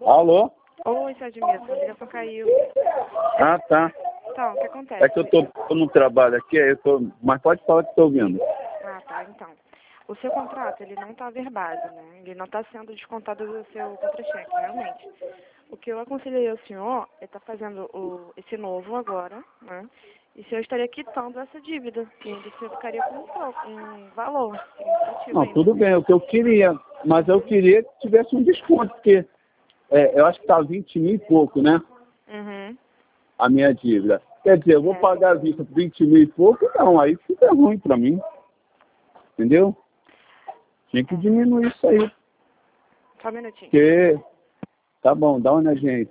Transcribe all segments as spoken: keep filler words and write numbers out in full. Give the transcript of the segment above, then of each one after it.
Alô? Oi, seu Edmilson, a ligação caiu. Ah, tá. Então, o que acontece? É que eu tô, tô no trabalho aqui, aí eu tô... Mas pode falar que estou ouvindo. Ah, tá, então. O seu contrato, ele não está verbado, né? Ele não está sendo descontado do seu contra-cheque, realmente. O que eu aconselhei ao senhor é estar fazendo o, esse novo agora, né? E o senhor estaria quitando essa dívida. E ainda o senhor ficaria com um, pouco, um valor significativo Não, ainda. tudo bem, é o que eu queria. Mas eu queria que tivesse um desconto, porque é, eu acho que tá vinte mil e pouco, né? Uhum. A minha dívida. Quer dizer, eu vou É. pagar a vista por vinte mil e pouco? Não, aí fica ruim pra mim. Entendeu? Tinha que diminuir isso aí. Só um minutinho. Porque... Tá bom, dá uma olhadinha aí.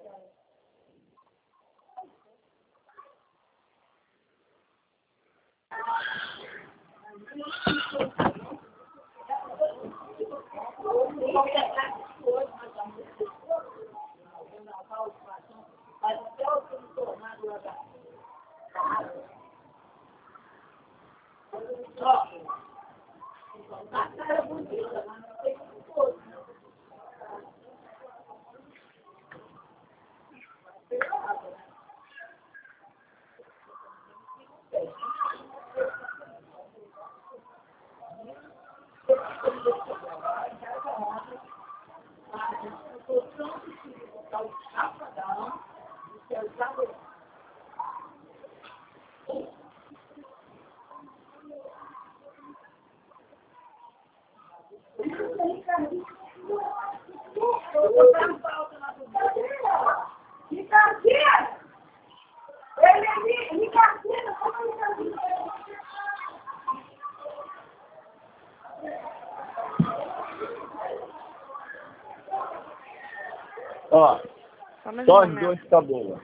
Ó, Só mais um só as momento. duas tá boa.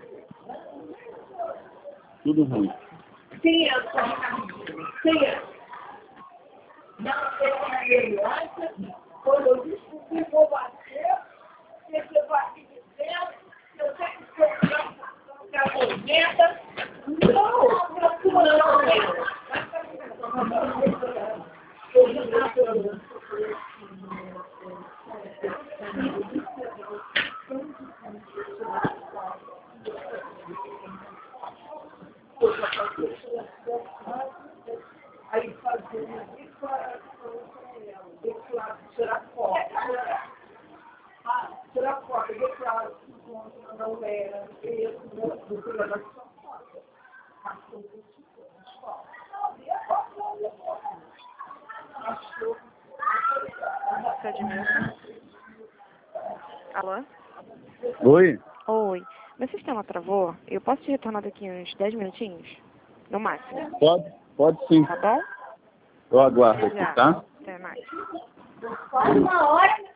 Tudo ruim. Sim, eu sou. Sim. Não tem aliança. Quando eu descobri por você, você vai me dizer, eu sei que você se aposenta. Não, não, não. Aí fazia declaração tirar foto. Ah, tirar foto, declarar que não era isso, do programa de São Paulo. Seu Edmilson? Alô? Oi? Oi. Meu sistema travou. Eu posso te retornar daqui uns dez minutinhos? No máximo. Pode? Pode sim. Tá bom? Eu aguardo Já. aqui, tá? Até mais. Uma hora.